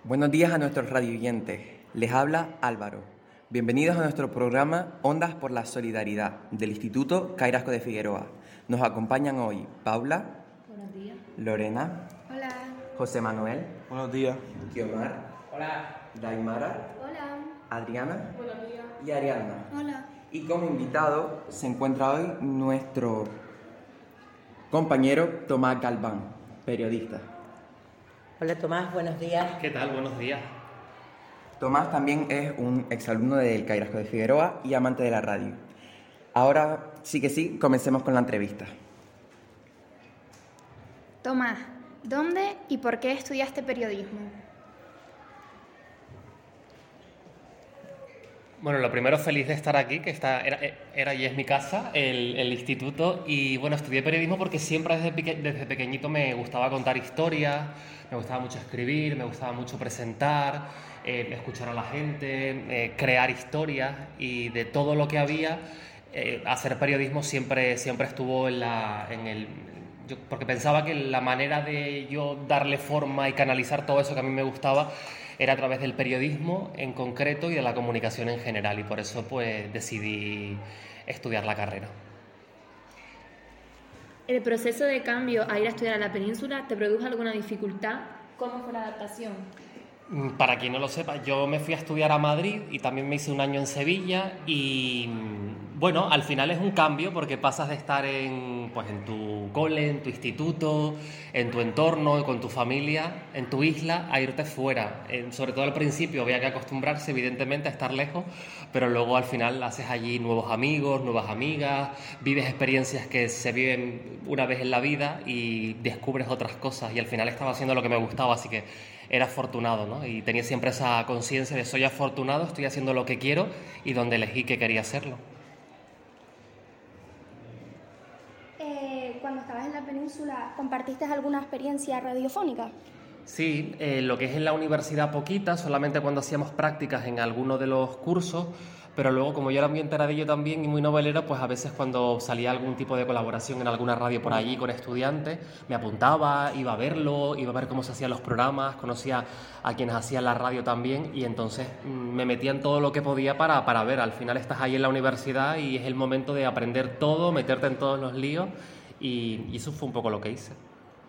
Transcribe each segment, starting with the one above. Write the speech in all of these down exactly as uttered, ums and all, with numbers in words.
Buenos días a nuestros radioyentes. Les habla Álvaro. Bienvenidos a nuestro programa Ondas por la Solidaridad del Instituto Cairasco de Figueroa. Nos acompañan hoy Paula. Buenos días. Lorena. Hola. José Manuel. Buenos días. Guiomar. Hola. Daimara. Hola. Adriana. Buenos días. Y Ariadna. Hola. Y como invitado se encuentra hoy nuestro compañero Tomás Galván, periodista. Hola Tomás, buenos días. ¿Qué tal? Buenos días. Tomás también es un exalumno del Cairasco de Figueroa y amante de la radio. Ahora sí que sí, comencemos con la entrevista. Tomás, ¿dónde y por qué estudiaste periodismo? Bueno, lo primero, feliz de estar aquí, que está, era, era y es mi casa, el, el instituto. Y bueno, estudié periodismo porque siempre desde, peque, desde pequeñito me gustaba contar historias, me gustaba mucho escribir, me gustaba mucho presentar, eh, escuchar a la gente, eh, crear historias, y de todo lo que había, eh, hacer periodismo siempre, siempre estuvo en, la, en el... Yo, porque pensaba que la manera de yo darle forma y canalizar todo eso que a mí me gustaba era a través del periodismo en concreto y de la comunicación en general, y por eso pues decidí estudiar la carrera. ¿El proceso de cambio a ir a estudiar a la península te produjo alguna dificultad? ¿Cómo fue la adaptación? Para quien no lo sepa, yo me fui a estudiar a Madrid y también me hice un año en Sevilla, y bueno, al final es un cambio porque pasas de estar en, pues, en tu cole, en tu instituto, en tu entorno, con tu familia, en tu isla, a irte fuera. Eh, sobre todo al principio había que acostumbrarse evidentemente a estar lejos, pero luego al final haces allí nuevos amigos, nuevas amigas, vives experiencias que se viven una vez en la vida y descubres otras cosas, y al final estaba haciendo lo que me gustaba, así que era afortunado, ¿no? Y tenía siempre esa conciencia de soy afortunado, estoy haciendo lo que quiero y donde elegí que quería hacerlo. Eh, cuando estabas en la península, ¿compartiste alguna experiencia radiofónica? Sí, eh, lo que es en la universidad poquita, solamente cuando hacíamos prácticas en alguno de los cursos, pero luego, como yo era muy enteradillo también y muy novelero, pues a veces cuando salía algún tipo de colaboración en alguna radio por allí con estudiantes, me apuntaba, iba a verlo, iba a ver cómo se hacían los programas, conocía a quienes hacían la radio también, y entonces mmm, me metía en todo lo que podía para, para ver. Al final estás ahí en la universidad y es el momento de aprender todo, meterte en todos los líos, y, y eso fue un poco lo que hice.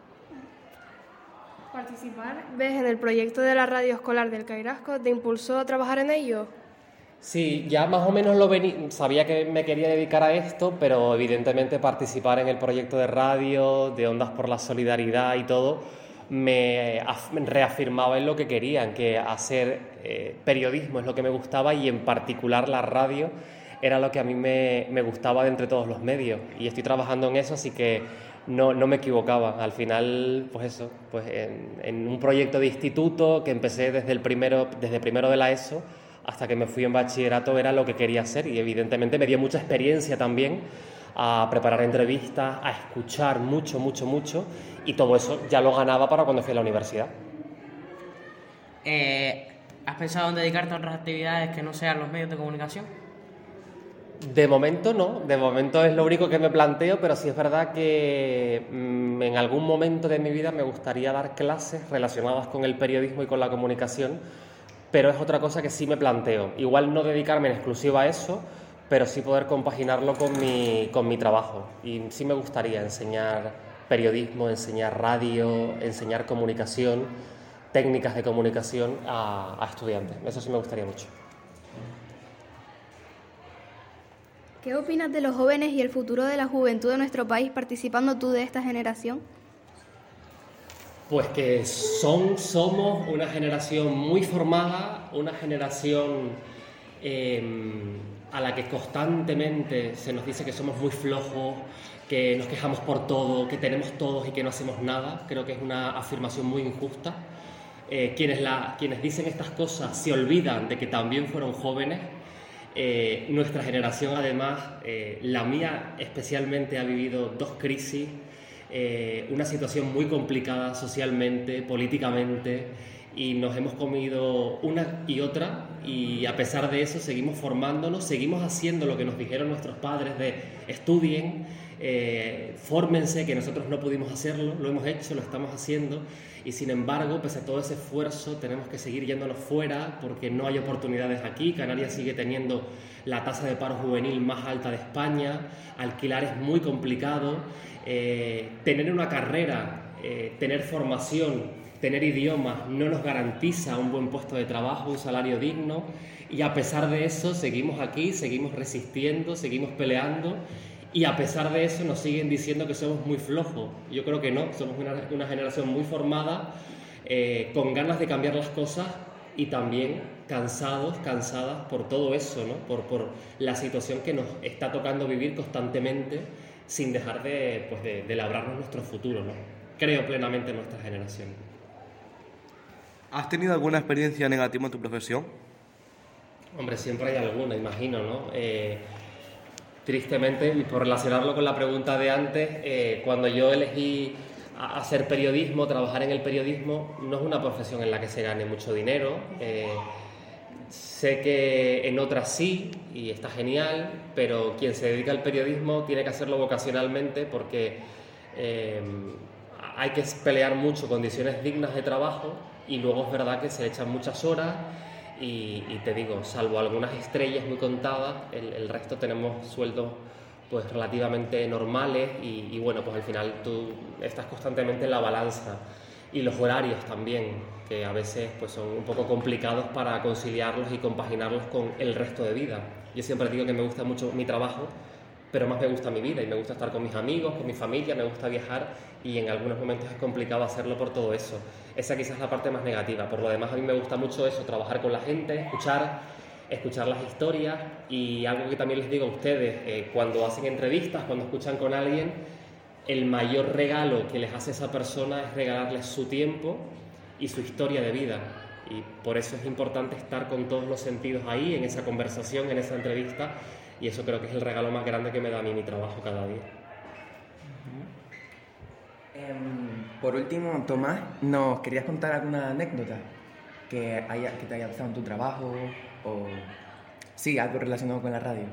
¿Participar, ves, en el proyecto de la radio escolar del Cairasco te impulsó a trabajar en ello? Sí, ya más o menos lo vení, sabía que me quería dedicar a esto, pero evidentemente participar en el proyecto de radio, de Ondas por la Solidaridad y todo, me reafirmaba en lo que quería, en que hacer eh, periodismo es lo que me gustaba, y en particular la radio era lo que a mí me, me gustaba de entre todos los medios, y estoy trabajando en eso, así que no, no me equivocaba. Al final, pues eso, pues en, en un proyecto de instituto que empecé desde el primero, desde primero de la ESO, hasta que me fui en bachillerato, era lo que quería hacer, y evidentemente me dio mucha experiencia también a preparar entrevistas, a escuchar mucho, mucho, mucho, y todo eso ya lo ganaba para cuando fui a la universidad. Eh, ¿Has pensado en dedicarte a otras actividades que no sean los medios de comunicación? De momento no, de momento es lo único que me planteo, pero sí es verdad que mmm, en algún momento de mi vida me gustaría dar clases relacionadas con el periodismo y con la comunicación, pero es otra cosa que sí me planteo. Igual no dedicarme en exclusiva a eso, pero sí poder compaginarlo con mi, con mi trabajo. Y sí me gustaría enseñar periodismo, enseñar radio, enseñar comunicación, técnicas de comunicación a, a estudiantes. Eso sí me gustaría mucho. ¿Qué opinas de los jóvenes y el futuro de la juventud de nuestro país participando tú de esta generación? Pues que son, somos una generación muy formada, una generación eh, a la que constantemente se nos dice que somos muy flojos, que nos quejamos por todo, que tenemos todos y que no hacemos nada. Creo que es una afirmación muy injusta. Eh, quienes, la, quienes dicen estas cosas se olvidan de que también fueron jóvenes. Eh, nuestra generación, además, eh, la mía especialmente, ha vivido dos crisis. Eh, una situación muy complicada socialmente, políticamente, y nos hemos comido una y otra, y a pesar de eso seguimos formándonos, seguimos haciendo lo que nos dijeron nuestros padres de estudien, eh, fórmense, que nosotros no pudimos hacerlo, lo hemos hecho, lo estamos haciendo, y sin embargo, pese a todo ese esfuerzo, tenemos que seguir yéndonos fuera porque no hay oportunidades aquí. Canarias sigue teniendo la tasa de paro juvenil más alta de España, alquilar es muy complicado, eh, tener una carrera, eh, tener formación, tener idiomas no nos garantiza un buen puesto de trabajo, un salario digno, y a pesar de eso seguimos aquí, seguimos resistiendo, seguimos peleando, y a pesar de eso nos siguen diciendo que somos muy flojos. Yo creo que no, somos una, una generación muy formada, eh, con ganas de cambiar las cosas y también cansados, cansadas por todo eso, ¿no? por, por la situación que nos está tocando vivir constantemente sin dejar de, pues de, de labrarnos nuestro futuro, ¿no? Creo plenamente en nuestra generación. ¿Has tenido alguna experiencia negativa en tu profesión? Hombre, siempre hay alguna, imagino, ¿no? Eh, tristemente, y por relacionarlo con la pregunta de antes, eh, cuando yo elegí a hacer periodismo, trabajar en el periodismo, no es una profesión en la que se gane mucho dinero. Eh, sé que en otras sí, y está genial, pero quien se dedica al periodismo tiene que hacerlo vocacionalmente porque eh, hay que pelear mucho condiciones dignas de trabajo, y luego es verdad que se echan muchas horas. Y, y te digo, salvo algunas estrellas muy contadas, el, el resto tenemos sueldos pues relativamente normales y, y bueno, pues al final tú estás constantemente en la balanza. Y los horarios también, que a veces pues son un poco complicados para conciliarlos y compaginarlos con el resto de vida. Yo siempre digo que me gusta mucho mi trabajo, pero más me gusta mi vida y me gusta estar con mis amigos, con mi familia, me gusta viajar, y en algunos momentos es complicado hacerlo por todo eso. Esa quizás es la parte más negativa. Por lo demás, a mí me gusta mucho eso, trabajar con la gente, escuchar, escuchar las historias, y algo que también les digo a ustedes, eh, cuando hacen entrevistas, cuando escuchan con alguien, el mayor regalo que les hace esa persona es regalarles su tiempo y su historia de vida. Y por eso es importante estar con todos los sentidos ahí, en esa conversación, en esa entrevista, y eso creo que es el regalo más grande que me da a mí mi trabajo cada día. Um, por último, Tomás, ¿nos querías contar alguna anécdota que, haya, que te haya pasado en tu trabajo o sí, algo relacionado con la radio?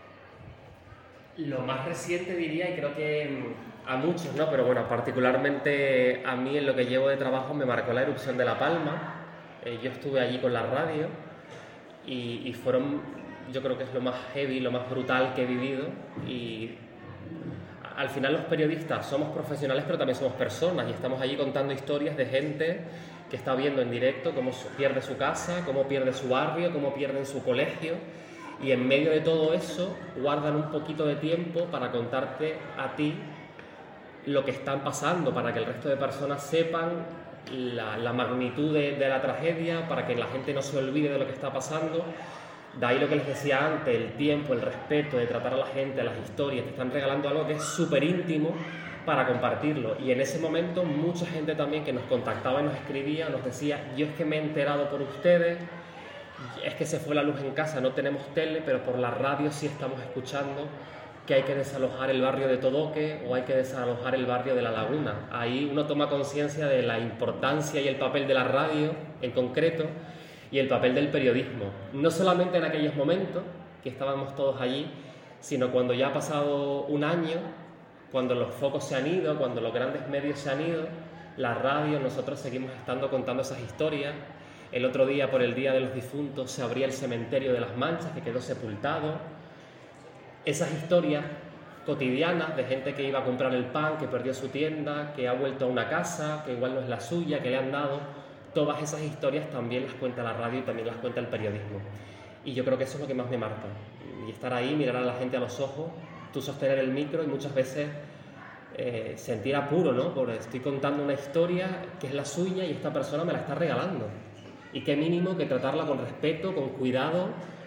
Lo más reciente diría, y creo que a muchos, ¿no? Pero bueno, particularmente a mí en lo que llevo de trabajo me marcó la erupción de La Palma. Eh, yo estuve allí con la radio y, y fueron, yo creo que es lo más heavy, lo más brutal que he vivido. Y al final los periodistas somos profesionales, pero también somos personas, y estamos allí contando historias de gente que está viendo en directo cómo pierde su casa, cómo pierde su barrio, cómo pierden su colegio, y en medio de todo eso guardan un poquito de tiempo para contarte a ti lo que están pasando, para que el resto de personas sepan la, la magnitud de, de la tragedia, para que la gente no se olvide de lo que está pasando. De ahí lo que les decía antes, el tiempo, el respeto de tratar a la gente, a las historias, te están regalando algo que es súper íntimo para compartirlo. Y en ese momento mucha gente también que nos contactaba y nos escribía, nos decía, yo es que me he enterado por ustedes, es que se fue la luz en casa, no tenemos tele, pero por la radio sí estamos escuchando que hay que desalojar el barrio de Todoque o hay que desalojar el barrio de La Laguna. Ahí uno toma conciencia de la importancia y el papel de la radio en concreto, y el papel del periodismo, no solamente en aquellos momentos que estábamos todos allí, sino cuando ya ha pasado un año, cuando los focos se han ido, cuando los grandes medios se han ido, la radio, nosotros seguimos estando contando esas historias. El otro día, por el Día de los Difuntos, se abría el cementerio de Las Manchas, que quedó sepultado. Esas historias cotidianas de gente que iba a comprar el pan, que perdió su tienda, que ha vuelto a una casa, que igual no es la suya, que le han dado. Todas esas historias también las cuenta la radio y también las cuenta el periodismo. Y yo creo que eso es lo que más me marca. Y estar ahí, mirar a la gente a los ojos, tú sostener el micro y muchas veces eh, sentir apuro, ¿no? Porque estoy contando una historia que es la suya y esta persona me la está regalando. Y qué mínimo que tratarla con respeto, con cuidado.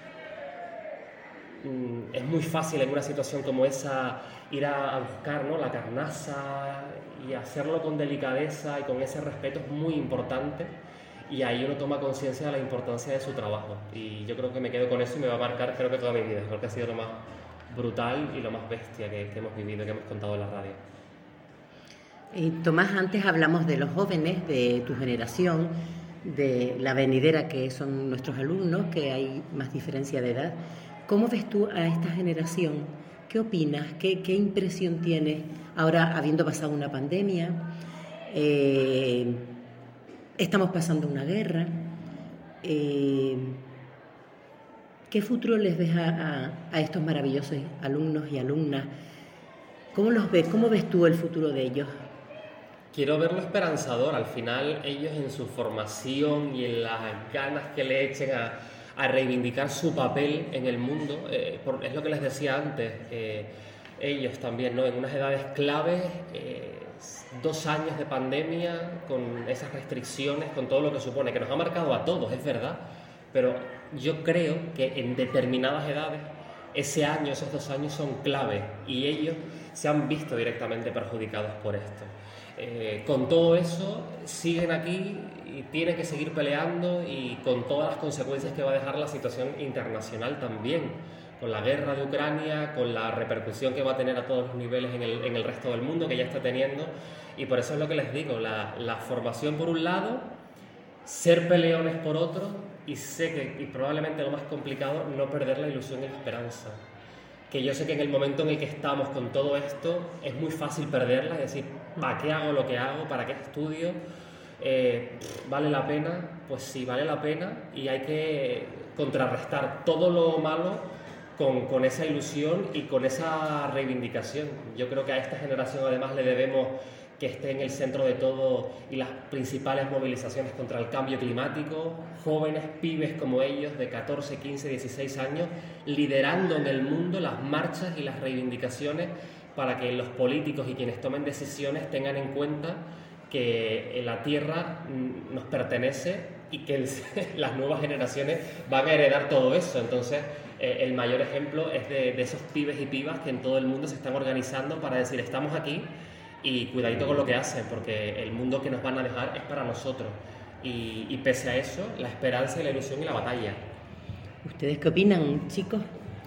Mm, es muy fácil en una situación como esa ir a, a buscar, ¿no? La carnaza, y hacerlo con delicadeza y con ese respeto es muy importante, y ahí uno toma conciencia de la importancia de su trabajo, y yo creo que me quedo con eso y me va a marcar creo que toda mi vida. Creo que ha sido lo más brutal y lo más bestia que, que hemos vivido, que hemos contado en la radio. Y Tomás, antes hablamos de los jóvenes de tu generación, de la venidera que son nuestros alumnos, que hay más diferencia de edad. ¿Cómo ves tú a esta generación ¿qué opinas? ¿Qué, qué impresión tienes ahora habiendo pasado una pandemia? Eh, estamos pasando una guerra. Eh, ¿Qué futuro les ves a, a, a estos maravillosos alumnos y alumnas? ¿Cómo los ves? ¿Cómo ves tú el futuro de ellos? Quiero verlo esperanzador. Al final, ellos en su formación y en las ganas que le echen a, a reivindicar su papel en el mundo, eh, por, es lo que les decía antes, eh, ellos también, ¿no? En unas edades claves, eh, dos años de pandemia, con esas restricciones, con todo lo que supone, que nos ha marcado a todos, es verdad, pero yo creo que en determinadas edades, ese año, esos dos años son clave y ellos se han visto directamente perjudicados por esto. Eh, con todo eso, siguen aquí y tienen que seguir peleando y con todas las consecuencias que va a dejar la situación internacional también, con la guerra de Ucrania, con la repercusión que va a tener a todos los niveles en el, en el resto del mundo, que ya está teniendo, y por eso es lo que les digo, la, la formación por un lado, ser peleones por otro, y sé que, y probablemente lo más complicado, no perder la ilusión y la esperanza. Que yo sé que en el momento en el que estamos con todo esto es muy fácil perderla, es decir, ¿para qué hago lo que hago? ¿Para qué estudio? Eh, ¿Vale la pena? Pues sí, vale la pena y hay que contrarrestar todo lo malo con, con esa ilusión y con esa reivindicación. Yo creo que a esta generación además le debemos que esté en el centro de todo y las principales movilizaciones contra el cambio climático, jóvenes, pibes como ellos de catorce, quince, dieciséis años, liderando en el mundo las marchas y las reivindicaciones para que los políticos y quienes tomen decisiones tengan en cuenta que la Tierra nos pertenece y que el, las nuevas generaciones van a heredar todo eso. Entonces, eh, el mayor ejemplo es de, de esos pibes y pibas que en todo el mundo se están organizando para decir, estamos aquí, y cuidadito con lo que hacen, porque el mundo que nos van a dejar es para nosotros. Y, y pese a eso, la esperanza y la ilusión y la batalla. ¿Ustedes qué opinan, chicos?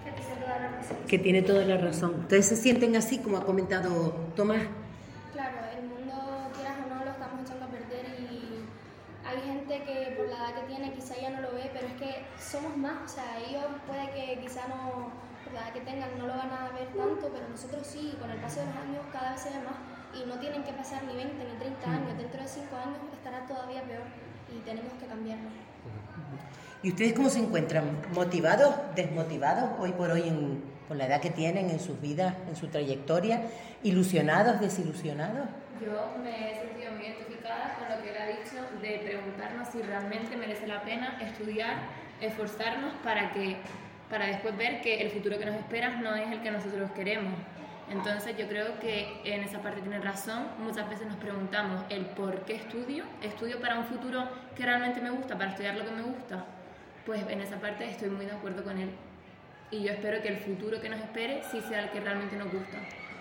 Que tiene toda la razón. ¿Ustedes se sienten así, como ha comentado Tomás? Claro, el mundo, quieras o no, lo estamos echando a perder y hay gente que por la edad que tiene quizá ya no lo ve, pero es que somos más, o sea, ellos puede que quizá no, por la edad que tengan, no lo van a ver tanto, pero nosotros sí, con el paso de los años cada vez se ve más. Y no tienen que pasar ni veinte ni treinta años, dentro de cinco años estará todavía peor y tenemos que cambiarlo. ¿Y ustedes cómo se encuentran? ¿Motivados, desmotivados hoy por hoy en, con la edad que tienen en sus vidas, en su trayectoria? ¿Ilusionados, desilusionados? Yo me he sentido muy identificada con lo que él ha dicho de preguntarnos si realmente merece la pena estudiar, esforzarnos para, que, para después ver que el futuro que nos espera no es el que nosotros queremos. Entonces yo creo que en esa parte tiene razón. Muchas veces nos preguntamos el por qué estudio. ¿Estudio para un futuro que realmente me gusta, para estudiar lo que me gusta? Pues en esa parte estoy muy de acuerdo con él. Y yo espero que el futuro que nos espere sí sea el que realmente nos gusta.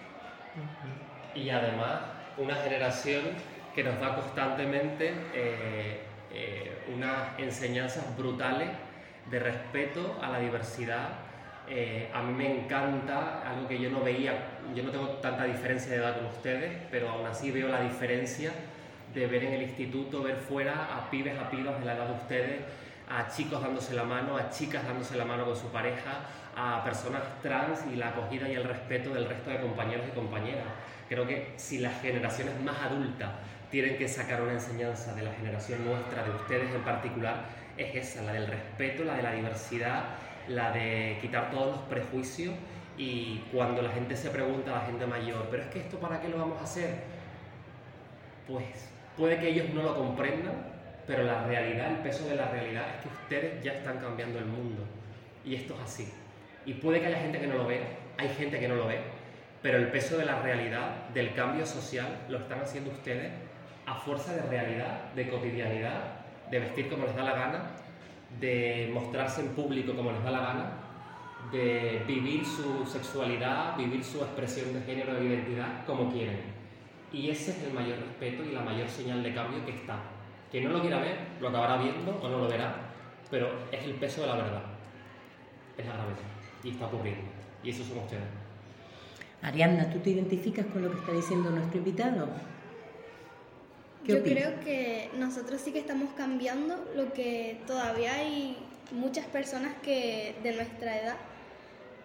Y además, una generación que nos da constantemente eh, eh, unas enseñanzas brutales de respeto a la diversidad. Eh, a mí me encanta, algo que yo no veía, yo no tengo tanta diferencia de edad con ustedes, pero aún así veo la diferencia de ver en el instituto, ver fuera a pibes, a pibas de la edad de ustedes, a chicos dándose la mano, a chicas dándose la mano con su pareja, a personas trans y la acogida y el respeto del resto de compañeros y compañeras. Creo que si las generaciones más adultas tienen que sacar una enseñanza de la generación nuestra, de ustedes en particular, es esa, la del respeto, la de la diversidad, la de quitar todos los prejuicios. Y cuando la gente se pregunta, a la gente mayor, ¿pero es que esto para qué lo vamos a hacer? Pues puede que ellos no lo comprendan, pero la realidad, el peso de la realidad es que ustedes ya están cambiando el mundo. Y esto es así. Y puede que haya gente que no lo vea, hay gente que no lo ve, pero el peso de la realidad, del cambio social, lo están haciendo ustedes a fuerza de realidad, de cotidianidad, de vestir como les da la gana, de mostrarse en público como les da la gana, de vivir su sexualidad, vivir su expresión de género e identidad como quieren. Y ese es el mayor respeto y la mayor señal de cambio que está. Quien no lo quiera ver, lo acabará viendo o no lo verá, pero es el peso de la verdad, es la gravedad, y está ocurriendo. Y eso son ustedes. Ariadna, ¿tú te identificas con lo que está diciendo nuestro invitado? ¿Qué Yo opinas? creo que nosotros sí que estamos cambiando, lo que todavía hay muchas personas que de nuestra edad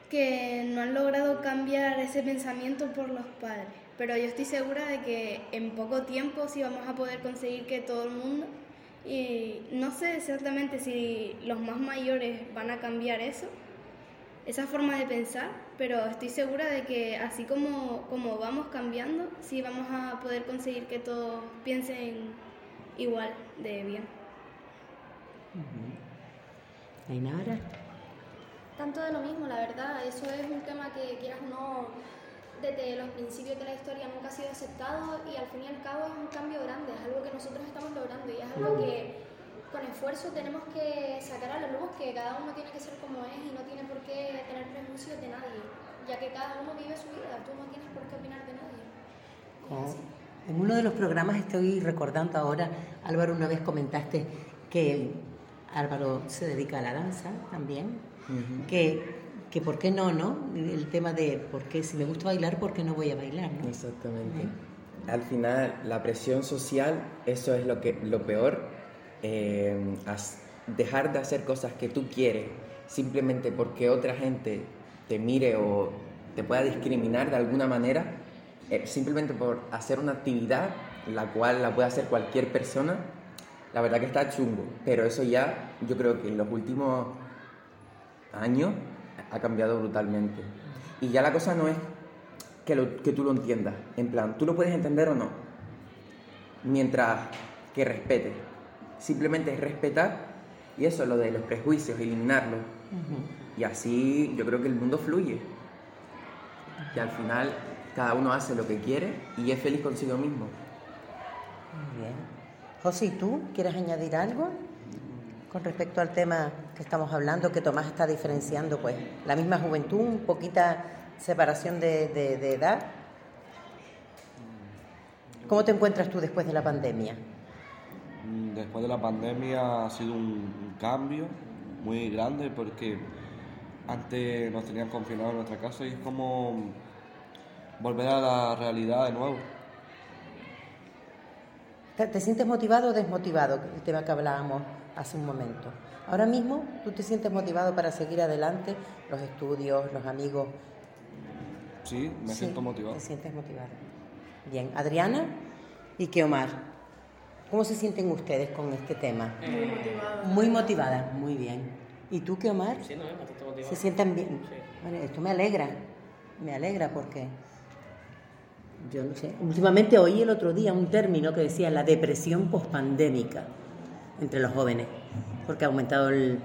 que no han logrado cambiar ese pensamiento por los padres, pero yo estoy segura de que en poco tiempo sí vamos a poder conseguir que todo el mundo, y no sé exactamente si los más mayores van a cambiar eso, esa forma de pensar, pero estoy segura de que así como, como vamos cambiando, sí vamos a poder conseguir que todos piensen igual de bien. Uh-huh. Ainara. Tanto de lo mismo, la verdad, eso es un tema que quieras o no, desde los principios de la historia nunca ha sido aceptado y al fin y al cabo es un cambio grande, es algo que nosotros estamos logrando y es algo que con esfuerzo tenemos que sacar a la luz, que cada uno tiene que ser como es y no tiene por qué tener prejuicios de nadie, ya que cada uno vive su vida, tú no tienes por qué opinar de nadie. Oh. En uno de los programas estoy recordando ahora, Álvaro, una vez comentaste que Álvaro se dedica a la danza también, uh-huh. que, que por qué no, ¿no? El tema de por qué, si me gusta bailar, ¿por qué no voy a bailar, ¿no? Exactamente. Uh-huh. Al final, la presión social, eso es lo, que, lo peor, eh, dejar de hacer cosas que tú quieres simplemente porque otra gente te mire o te pueda discriminar de alguna manera, eh, simplemente por hacer una actividad la cual la puede hacer cualquier persona. La verdad que está chungo, pero eso ya yo creo que en los últimos años ha cambiado brutalmente. Y ya la cosa no es que, lo, que tú lo entiendas, en plan, tú lo puedes entender o no, mientras que respetes. Simplemente es respetar y eso, lo de los prejuicios, eliminarlos. Uh-huh. Y así yo creo que el mundo fluye. Y al final cada uno hace lo que quiere y es feliz consigo mismo. Muy bien. José, ¿y tú quieres añadir algo con respecto al tema que estamos hablando, que Tomás está diferenciando, pues, la misma juventud, un poquita separación de, de, de edad? ¿Cómo te encuentras tú después de la pandemia? Después de la pandemia ha sido un, un cambio muy grande porque antes nos tenían confinados en nuestra casa y es como volver a la realidad de nuevo. ¿Te, te sientes motivado o desmotivado? El tema que hablábamos hace un momento. Ahora mismo, ¿tú te sientes motivado para seguir adelante? Los estudios, los amigos. Sí, me sí, siento motivado. Te sientes motivado. Bien. Adriana y que Omar. ¿Cómo se sienten ustedes con este tema? Muy motivadas. Muy motivadas, muy bien. ¿Y tú qué, Omar? Sí, no, bastante motivado. ¿Se sienten bien? Sí. Bueno, esto me alegra. Me alegra porque... Yo no sé. Últimamente oí el otro día un término que decía la depresión pospandémica entre los jóvenes, porque ha aumentado el,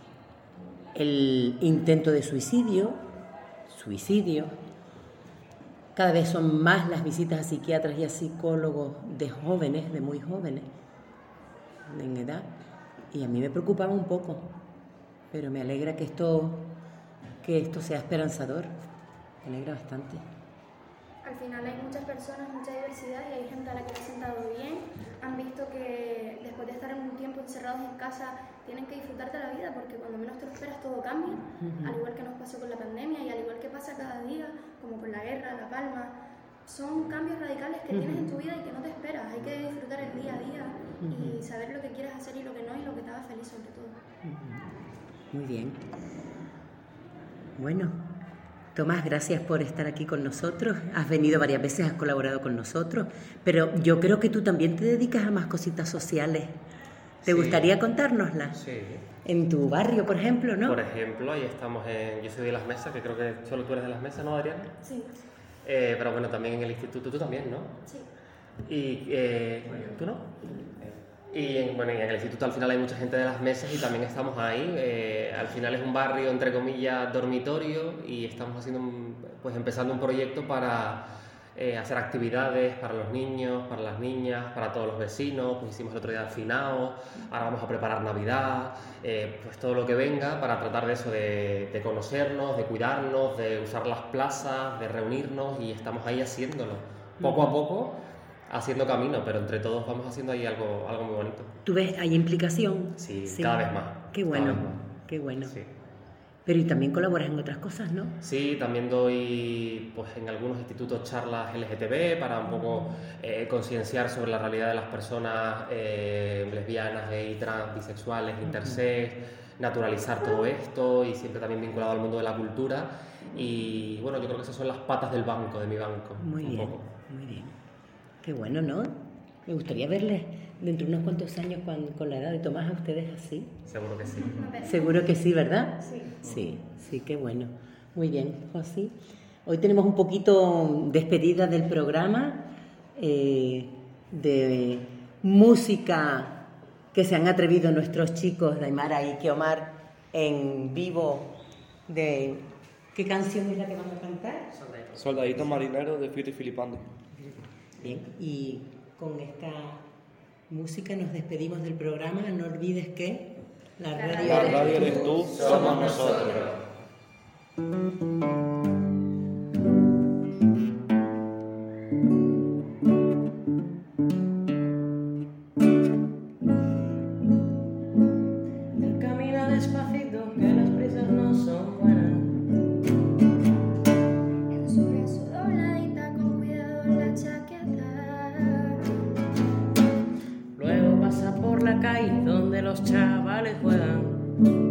el intento de suicidio, suicidio. Cada vez son más las visitas a psiquiatras y a psicólogos de jóvenes, de muy jóvenes, en edad. Y a mí me preocupaba un poco, pero me alegra que esto, que esto sea esperanzador. Me alegra bastante. Al final hay muchas personas, mucha diversidad y hay gente a la que le ha sentado bien. Han visto que después de estar un tiempo encerrados en casa tienen que disfrutar de la vida porque cuando menos te lo esperas todo cambia, uh-huh. al igual que nos pasó con la pandemia y al igual que pasa cada día, como con la guerra, la palma. Son cambios radicales que uh-huh. tienes en tu vida y que no te esperas. Hay que disfrutar el día a día uh-huh. y saber lo que quieres hacer y lo que no y lo que te haga feliz sobre todo. Uh-huh. Muy bien. Bueno, Tomás, gracias por estar aquí con nosotros. Has venido varias veces, has colaborado con nosotros, pero yo creo que tú también te dedicas a más cositas sociales. ¿Te sí. gustaría contárnoslas? Sí. En tu barrio, por ejemplo, ¿no? Por ejemplo, ahí estamos en... Yo soy de Las Mesas, que creo que solo tú eres de Las Mesas, ¿no, Adriana? Sí. Eh, pero bueno, también en el instituto, tú también, ¿no? Sí. Y eh, ¿tú no? Y en, bueno, en el instituto al final hay mucha gente de Las Mesas y también estamos ahí. Eh, al final es un barrio, entre comillas, dormitorio y estamos haciendo, un, pues empezando un proyecto para eh, hacer actividades para los niños, para las niñas, para todos los vecinos. Pues hicimos el otro día finaos, ahora vamos a preparar Navidad, eh, pues todo lo que venga para tratar de eso, de, de conocernos, de cuidarnos, de usar las plazas, de reunirnos y estamos ahí haciéndolo. Poco a poco, haciendo camino, pero entre todos vamos haciendo ahí algo, algo muy bonito. ¿Tú ves, hay implicación? Sí, sí, cada vez más. Qué bueno, más. qué bueno. Sí. Pero y también colaboras en otras cosas, ¿no? Sí, también doy pues, en algunos institutos charlas L G T B para un poco eh, concienciar sobre la realidad de las personas eh, lesbianas, gay, trans, bisexuales, intersex, naturalizar todo esto y siempre también vinculado al mundo de la cultura. Y bueno, yo creo que esas son las patas del banco, de mi banco. Muy un bien, poco. muy bien. Qué bueno, ¿no? Me gustaría verles dentro de unos cuantos años con, con la edad de Tomás a ustedes así. Seguro que sí. Seguro que sí, ¿verdad? Sí. Sí, sí, qué bueno. Muy bien, José. Hoy tenemos un poquito despedida del programa, eh, de música que se han atrevido nuestros chicos, Daimara y Kiomar, en vivo. De ¿qué canción es la que vamos a cantar? Soldadito marinero de Fiti Filipandi. Bien, y con esta música nos despedimos del programa. No olvides que la radio, La radio eres tú, somos nosotros. Camina despacito, que las prisas no son buenas. En su brazo dobladita, con cuidado en la chaqueta. Luego pasa por la calle donde los chavales juegan.